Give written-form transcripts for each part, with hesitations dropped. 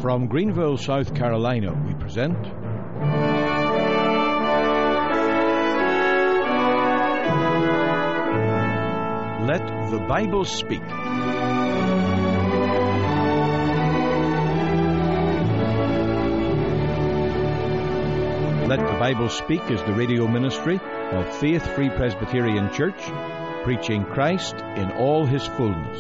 From Greenville, South Carolina, we present Let the Bible Speak. Let the Bible Speak is the radio ministry of Faith Free Presbyterian Church, preaching Christ in all His fullness.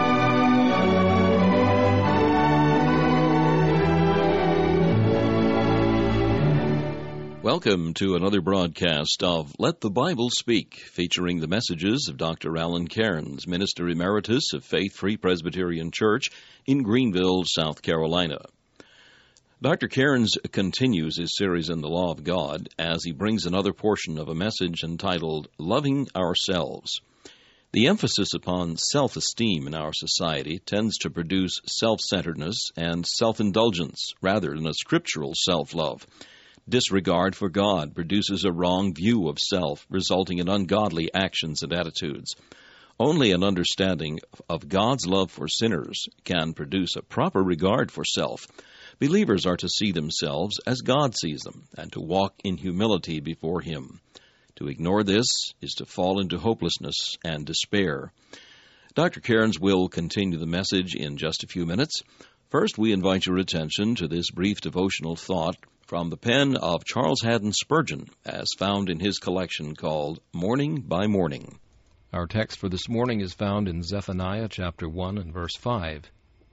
Welcome to another broadcast of Let the Bible Speak, featuring the messages of Dr. Alan Cairns, Minister Emeritus of Faith Free Presbyterian Church in Greenville, South Carolina. Dr. Cairns continues his series in the Law of God as he brings another portion of a message entitled Loving Ourselves. The emphasis upon self-esteem in our society tends to produce self-centeredness and self-indulgence rather than a scriptural self-love. Disregard for God produces a wrong view of self, resulting in ungodly actions and attitudes. Only an understanding of God's love for sinners can produce a proper regard for self. Believers are to see themselves as God sees them, and to walk in humility before Him. To ignore this is to fall into hopelessness and despair. Dr. Cairns will continue the message in just a few minutes. First, we invite your attention to this brief devotional thought from the pen of Charles Haddon Spurgeon, as found in his collection called Morning by Morning. Our text for this morning is found in Zephaniah chapter 1 and verse 5.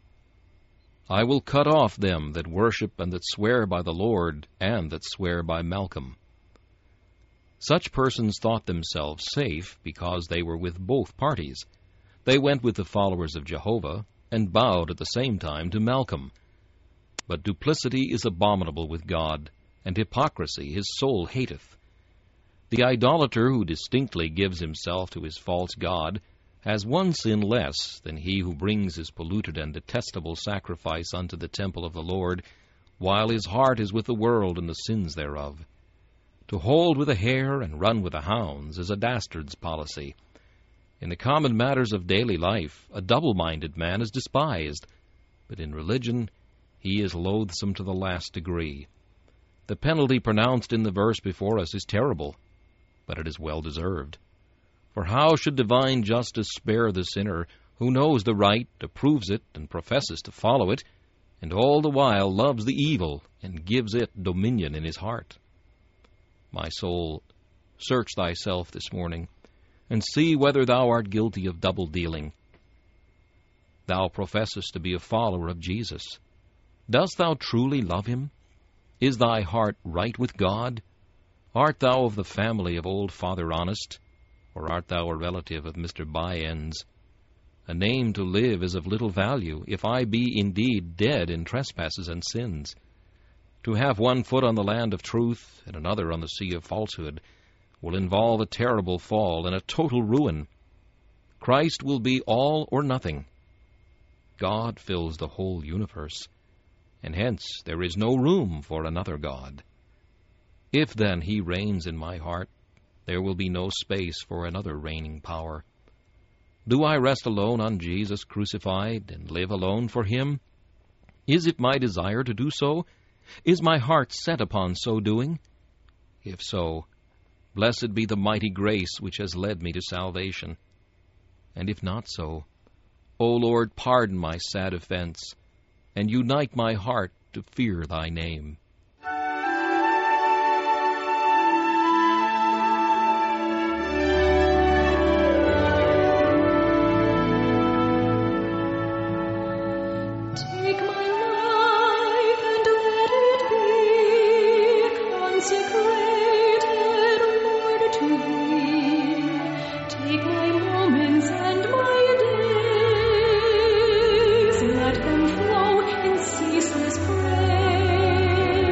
I will cut off them that worship and that swear by the Lord, and that swear by Malcolm. Such persons thought themselves safe because they were with both parties. They went with the followers of Jehovah, and bowed at the same time to Malcolm. But duplicity is abominable with God, and hypocrisy his soul hateth. The idolater who distinctly gives himself to his false god has one sin less than he who brings his polluted and detestable sacrifice unto the temple of the Lord, while his heart is with the world and the sins thereof. To hold with a hare and run with the hounds is a dastard's policy. In the common matters of daily life, a double-minded man is despised, but in religion he is loathsome to the last degree. The penalty pronounced in the verse before us is terrible, but it is well deserved. For how should divine justice spare the sinner who knows the right, approves it, and professes to follow it, and all the while loves the evil and gives it dominion in his heart? My soul, search thyself this morning, and see whether thou art guilty of double-dealing. Thou professest to be a follower of Jesus. Dost thou truly love Him? Is thy heart right with God? Art thou of the family of old Father Honest, or art thou a relative of Mr. By-Ends? A name to live is of little value, if I be indeed dead in trespasses and sins. To have one foot on the land of truth and another on the sea of falsehood will involve a terrible fall and a total ruin. Christ will be all or nothing. God fills the whole universe, and hence there is no room for another God. If then He reigns in my heart, there will be no space for another reigning power. Do I rest alone on Jesus crucified and live alone for Him? Is it my desire to do so? Is my heart set upon so doing? If so, blessed be the mighty grace which has led me to salvation. And if not so, O Lord, pardon my sad offense, and unite my heart to fear Thy name. Let them flow in ceaseless praise.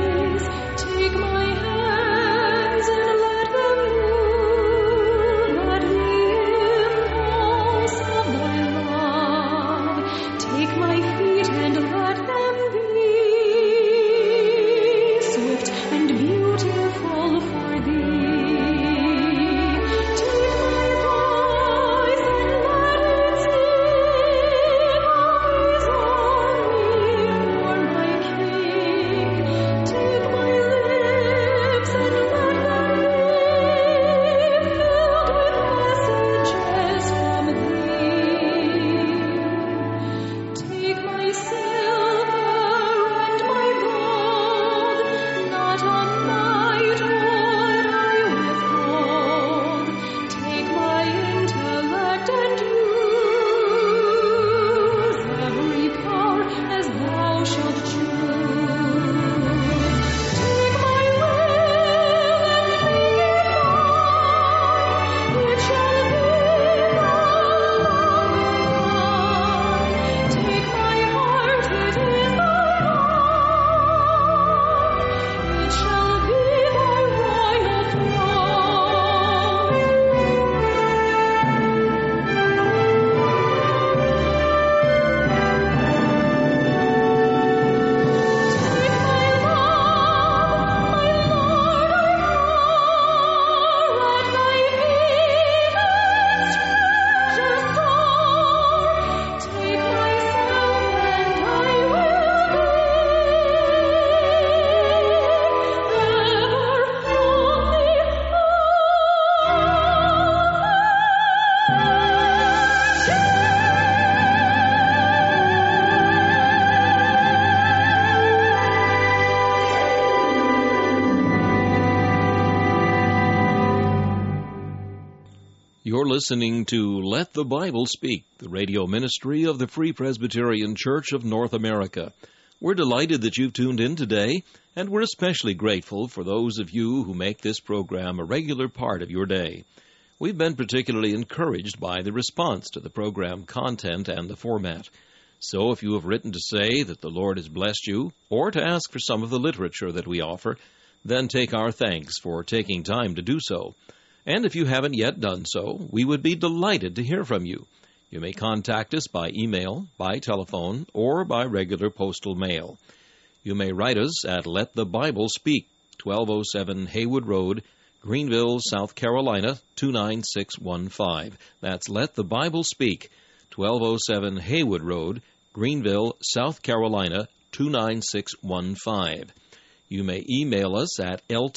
You're listening to Let the Bible Speak, the radio ministry of the Free Presbyterian Church of North America. We're delighted that you've tuned in today, and we're especially grateful for those of you who make this program a regular part of your day. We've been particularly encouraged by the response to the program content and the format. So if you have written to say that the Lord has blessed you, or to ask for some of the literature that we offer, then take our thanks for taking time to do so. And if you haven't yet done so, we would be delighted to hear from you. You may contact us by email, by telephone, or by regular postal mail. You may write us at Let the Bible Speak, 1207 Haywood Road, Greenville, South Carolina, 29615. That's Let the Bible Speak, 1207 Haywood Road, Greenville, South Carolina, 29615. You may email us at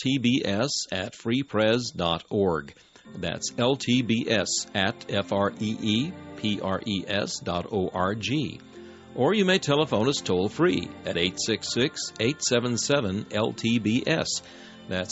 ltbs@freepres.org. That's ltbs@freepres.org. Or you may telephone us toll-free at 866-877-LTBS. That's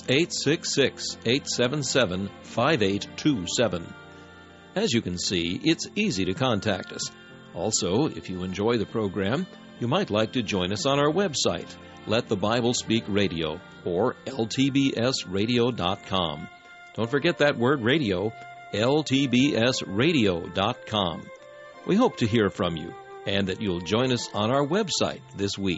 866-877-5827. As you can see, it's easy to contact us. Also, if you enjoy the program, you might like to join us on our website, Let the Bible Speak Radio, or ltbsradio.com. Don't forget that word radio, ltbsradio.com. We hope to hear from you, and that you'll join us on our website this week.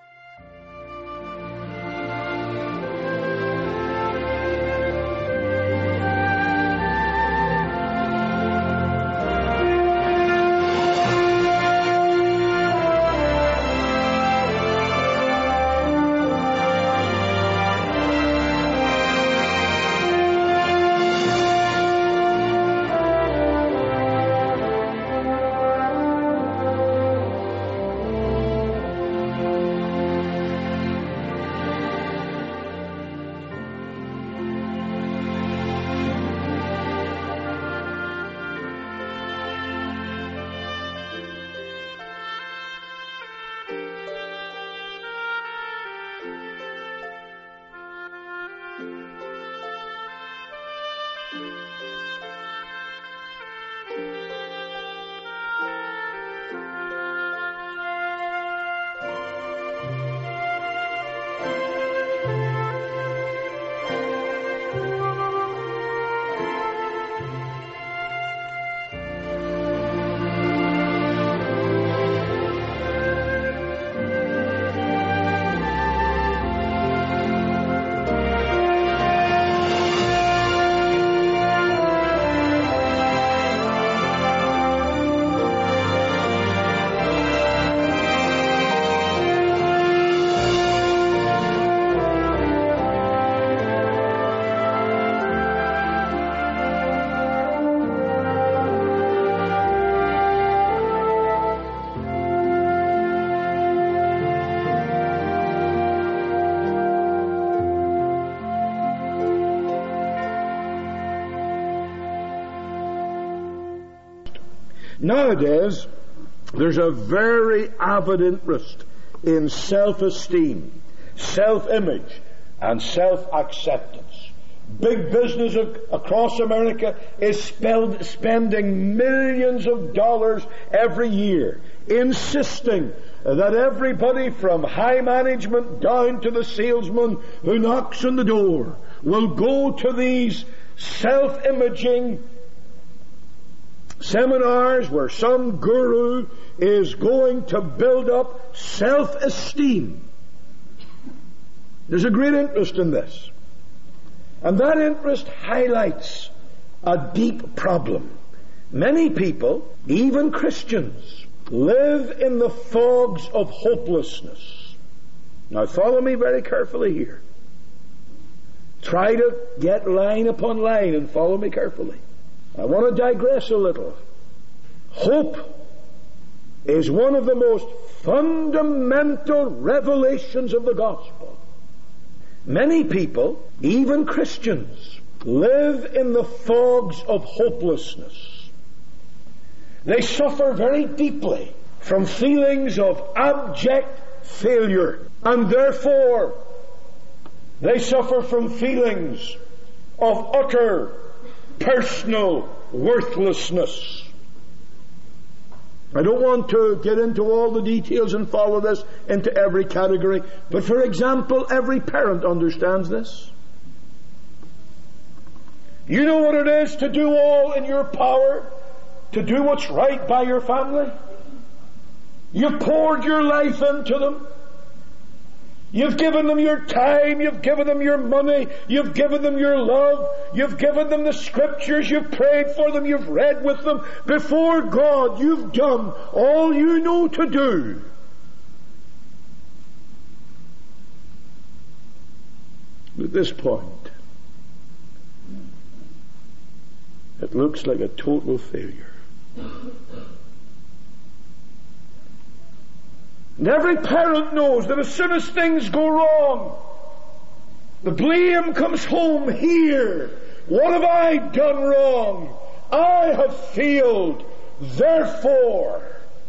Nowadays, there's a very avid interest in self-esteem, self-image, and self-acceptance. Big business across America is spending millions of dollars every year, insisting that everybody from high management down to the salesman who knocks on the door will go to these self-imaging seminars where some guru is going to build up self-esteem. There's a great interest in this. And that interest highlights a deep problem. Many people, even Christians, live in the fogs of hopelessness. Now follow me very carefully here. Try to get line upon line and follow me carefully. I want to digress a little. Hope is one of the most fundamental revelations of the gospel. Many people, even Christians, live in the fogs of hopelessness. They suffer very deeply from feelings of abject failure, and therefore they suffer from feelings of utter personal worthlessness. I don't want to get into all the details and follow this into every category, but for example, every parent understands this. You know what it is to do all in your power to do what's right by your family? You've poured your life into them. You've given them your time, you've given them your money, you've given them your love, you've given them the scriptures, you've prayed for them, you've read with them. Before God, you've done all you know to do. At this point, it looks like a total failure. And every parent knows that as soon as things go wrong, the blame comes home here. What have I done wrong? I have failed. Therefore,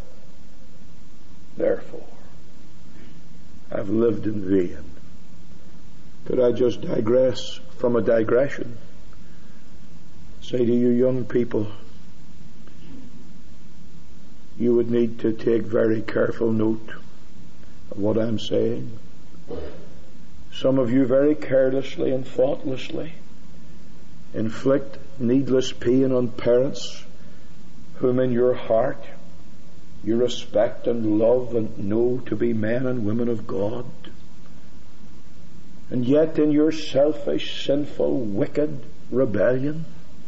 I've lived in vain. Could I just digress from a digression? Say to you young people, you would need to take very careful note of what I'm saying. Some of you very carelessly and thoughtlessly inflict needless pain on parents whom in your heart you respect and love and know to be men and women of God. And yet in your selfish, sinful, wicked rebellion,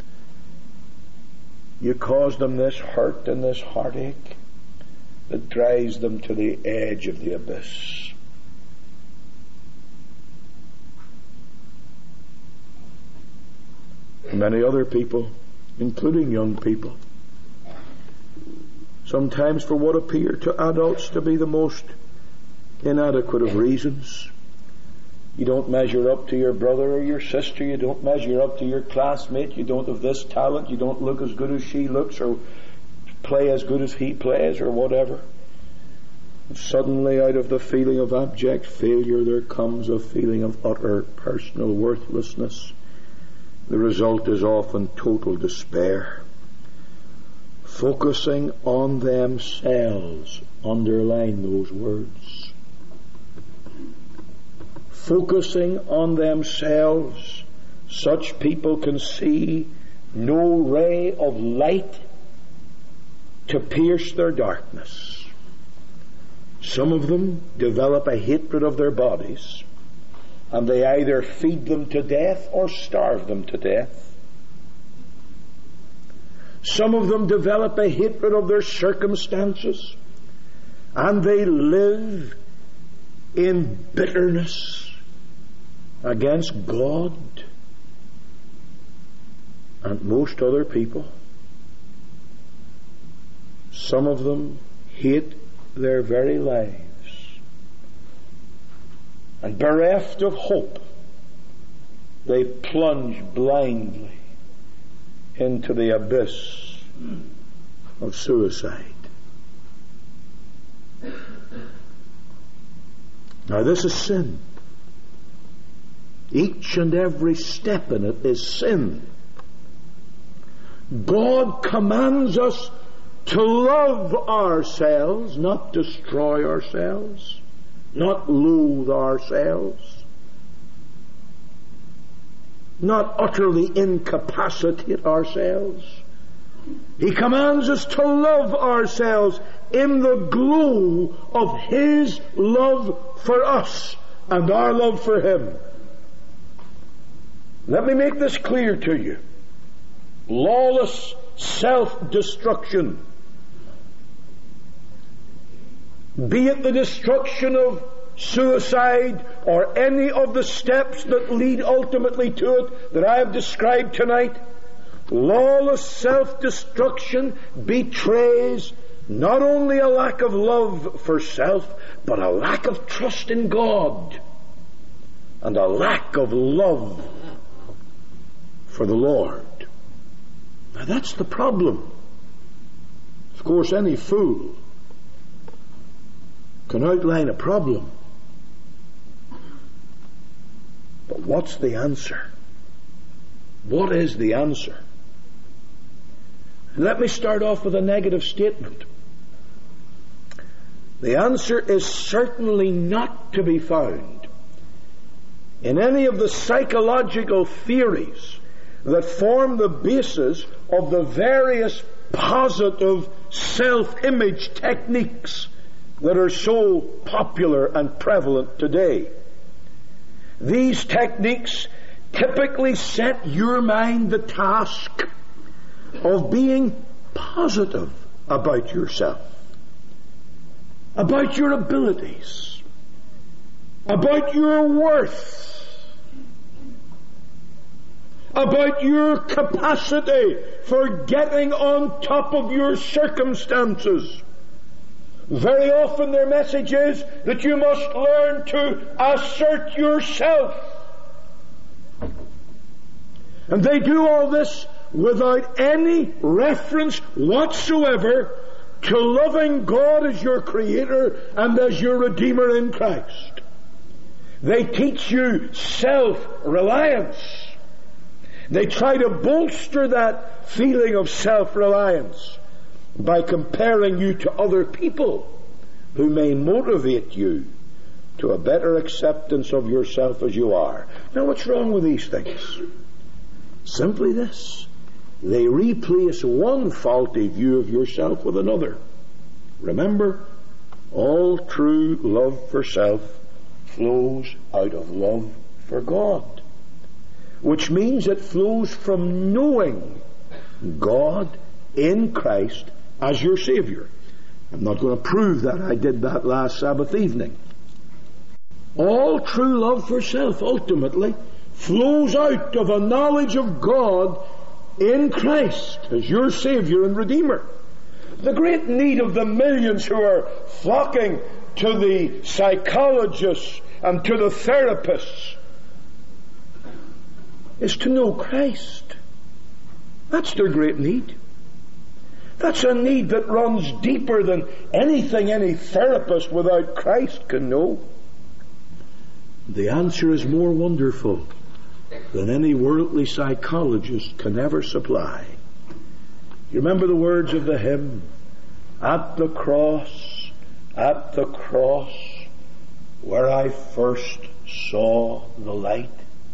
you cause them this hurt and this heartache that drives them to the edge of the abyss. Many other people, including young people, sometimes for what appear to adults to be the most inadequate of reasons. You don't measure up to your brother or your sister. You don't measure up to your classmate. You don't have this talent. You don't look as good as she looks or play as good as he plays or whatever. And suddenly out of the feeling of abject failure there comes a feeling of utter personal worthlessness. The result is often total despair. Focusing on themselves. Underline those words. Focusing on themselves, such people can see no ray of light to pierce their darkness. Some of them develop a hatred of their bodies, and they either feed them to death or starve them to death. Some of them develop a hatred of their circumstances, and they live in bitterness against God and most other people. Some of them hate their very lives, and bereft of hope, they plunge blindly into the abyss of suicide. Now this is sin. Each and every step in it is sin. God commands us to love ourselves, not destroy ourselves, not loathe ourselves, not utterly incapacitate ourselves. He commands us to love ourselves in the glow of His love for us and our love for Him. Let me make this clear to you. Lawless self-destruction, be it the destruction of suicide or any of the steps that lead ultimately to it that I have described tonight, lawless self-destruction betrays not only a lack of love for self, but a lack of trust in God and a lack of love for the Lord. Now that's the problem. Of course, any fool can outline a problem. But what's the answer? What is the answer? Let me start off with a negative statement. The answer is certainly not to be found in any of the psychological theories that form the basis of the various positive self-image techniques that are so popular and prevalent today. These techniques typically set your mind the task of being positive about yourself, about your abilities, about your worth, about your capacity for getting on top of your circumstances. Very often their message is that you must learn to assert yourself. And they do all this without any reference whatsoever to loving God as your Creator and as your Redeemer in Christ. They teach you self-reliance. They try to bolster that feeling of self-reliance by comparing you to other people who may motivate you to a better acceptance of yourself as you are. Now, what's wrong with these things? Simply this: they replace one faulty view of yourself with another. Remember, all true love for self flows out of love for God, which means it flows from knowing God in Christ as your Savior. I'm not going to prove that. I did that last Sabbath evening. All true love for self ultimately flows out of a knowledge of God in Christ as your Savior and Redeemer. The great need of the millions who are flocking to the psychologists and to the therapists is to know Christ. That's their great need. That's a need that runs deeper than anything any therapist without Christ can know. The answer is more wonderful than any worldly psychologist can ever supply. You remember the words of the hymn, at the cross, where I first saw the light.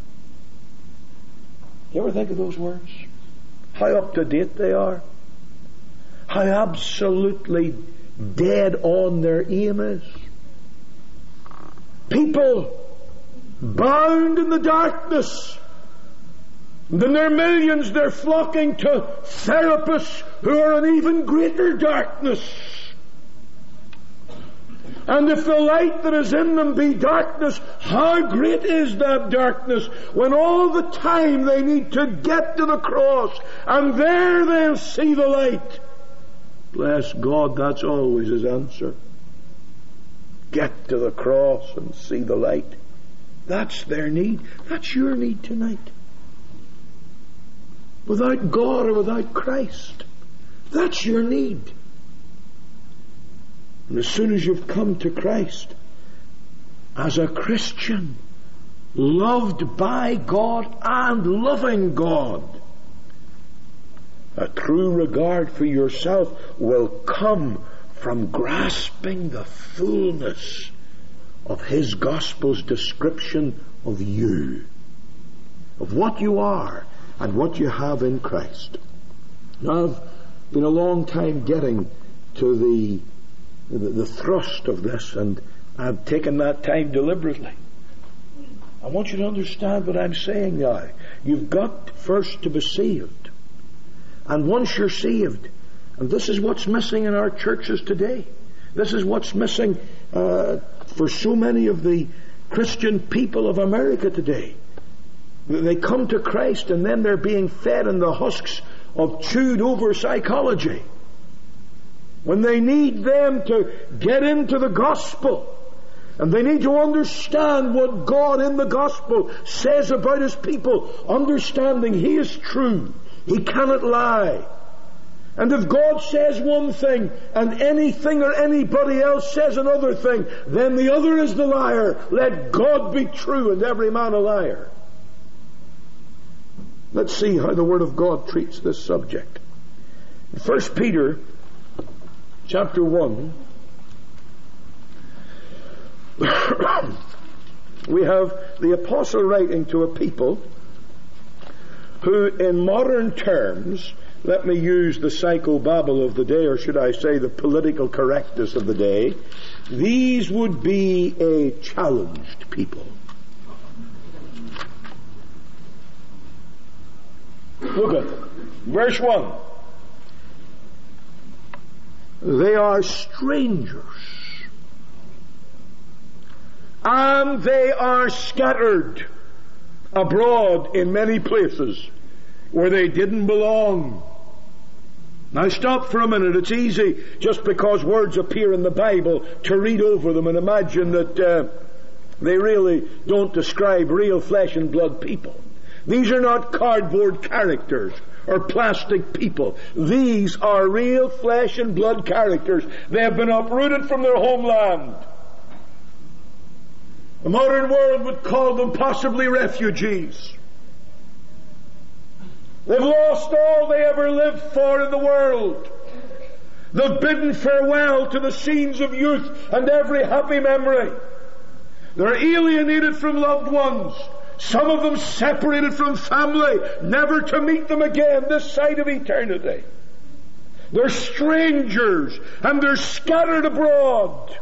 You ever think of those words? How up to date they are. How absolutely dead on their aim is. People bound in the darkness. And in their millions they're flocking to therapists who are in even greater darkness. And if the light that is in them be darkness, how great is that darkness when all the time they need to get to the cross and there they'll see the light. Bless God, that's always His answer. Get to the cross and see the light. That's their need. That's your need tonight. Without God or without Christ, that's your need. And as soon as you've come to Christ, as a Christian, loved by God and loving God, a true regard for yourself will come from grasping the fullness of His gospel's description of you, of what you are and what you have in Christ. Now, I've been a long time getting to the thrust of this, and I've taken that time deliberately. I want you to understand what I'm saying now. You've got first to be saved. And once you're saved, and this is what's missing in our churches today. This is what's missing for so many of the Christian people of America today. They come to Christ and then they're being fed in the husks of chewed over psychology. When they need them to get into the gospel, and they need to understand what God in the gospel says about His people, understanding He is true, He cannot lie. And if God says one thing and anything or anybody else says another thing, then the other is the liar. Let God be true and every man a liar. Let's see how the Word of God treats this subject. 1 Peter chapter 1, we have the apostle writing to a people who, in modern terms, let me use the psychobabble of the day, or should I say the political correctness of the day, these would be a challenged people. Look at it. Verse 1. They are strangers, and they are scattered abroad in many places where they didn't belong. Now stop for a minute. It's easy, just because words appear in the Bible, to read over them and imagine that they really don't describe real flesh and blood people. These are not cardboard characters or plastic people. These are real flesh and blood characters. They have been uprooted from their homeland. The modern world would call them possibly refugees. They've lost all they ever lived for in the world. They've bidden farewell to the scenes of youth and every happy memory. They're alienated from loved ones. Some of them separated from family, never to meet them again this side of eternity. They're strangers, and they're scattered abroad.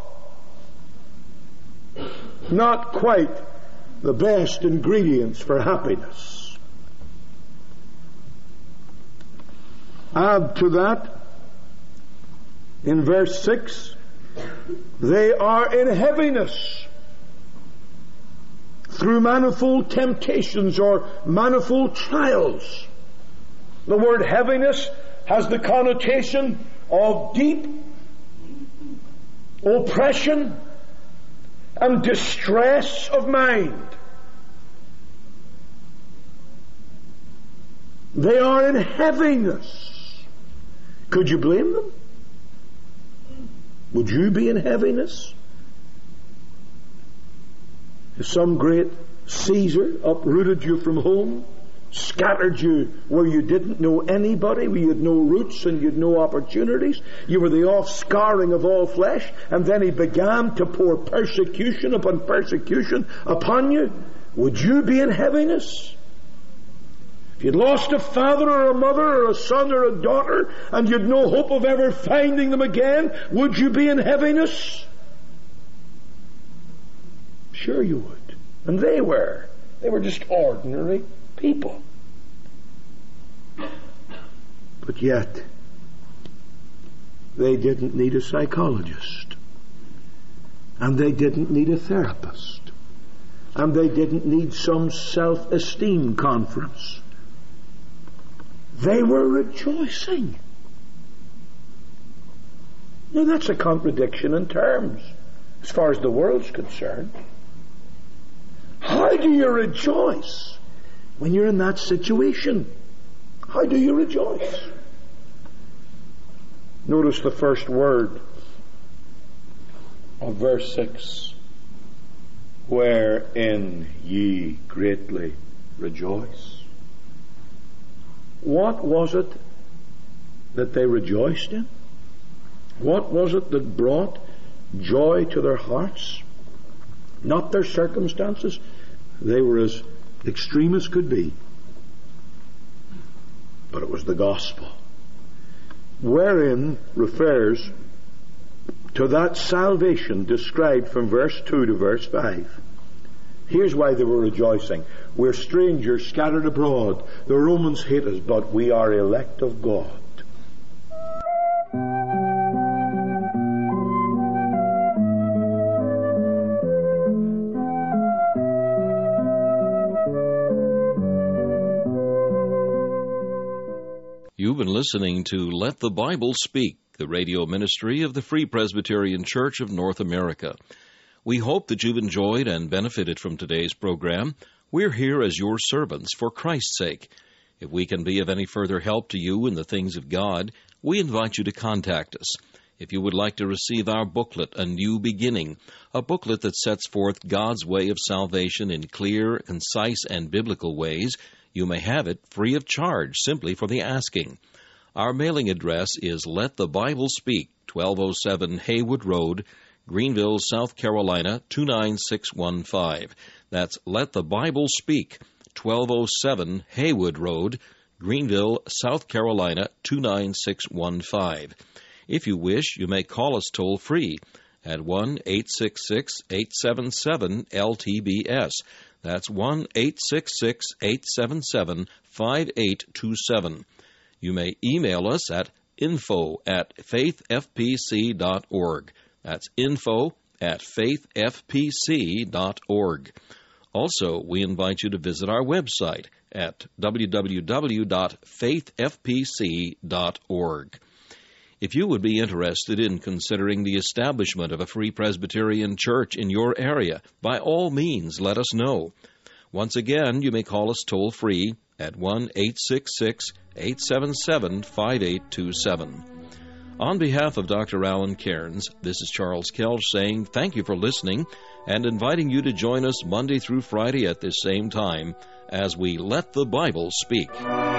Not quite the best ingredients for happiness. Add to that, in verse 6, they are in heaviness through manifold temptations or manifold trials. The word heaviness has the connotation of deep oppression and distress of mind. They are in heaviness. Could you blame them? Would you be in heaviness? If some great Caesar uprooted you from home, scattered you where you didn't know anybody, where you had no roots and you had no opportunities, you were the offscouring of all flesh, and then he began to pour persecution upon persecution upon you, would you be in heaviness? If you'd lost a father or a mother or a son or a daughter, and you'd no hope of ever finding them again, would you be in heaviness? Sure you would. And they were. They were just ordinary people. But yet, they didn't need a psychologist. And they didn't need a therapist. And they didn't need some self-esteem conference. They were rejoicing. Now that's a contradiction in terms, as far as the world's concerned. How do you rejoice when you're in that situation? How do you rejoice? Notice the first word of verse 6. Wherein ye greatly rejoice. What was it that they rejoiced in? What was it that brought joy to their hearts? Not their circumstances. They were as extreme as could be. But it was the gospel. Wherein refers to that salvation described from verse 2 to verse 5. Here's why they were rejoicing. We're strangers scattered abroad. The Romans hate us, but we are elect of God. You've been listening to Let the Bible Speak, the radio ministry of the Free Presbyterian Church of North America. We hope that you've enjoyed and benefited from today's program. We're here as your servants for Christ's sake. If we can be of any further help to you in the things of God, we invite you to contact us. If you would like to receive our booklet, A New Beginning, a booklet that sets forth God's way of salvation in clear, concise, and biblical ways, you may have it free of charge simply for the asking. Our mailing address is Let the Bible Speak, 1207 Haywood Road, Greenville, South Carolina, 29615. That's Let the Bible Speak, 1207 Haywood Road, Greenville, South Carolina, 29615. If you wish, you may call us toll-free at 1-866-877-LTBS. That's 1-866-877-5827. You may email us at info@faithfpc.org. That's info@faithfpc.org. Also, we invite you to visit our website at www.faithfpc.org. If you would be interested in considering the establishment of a Free Presbyterian Church in your area, by all means, let us know. Once again, you may call us toll-free at 1-866-877-5827. On behalf of Dr. Alan Cairns, this is Charles Kelch saying thank you for listening and inviting you to join us Monday through Friday at this same time as we Let the Bible Speak.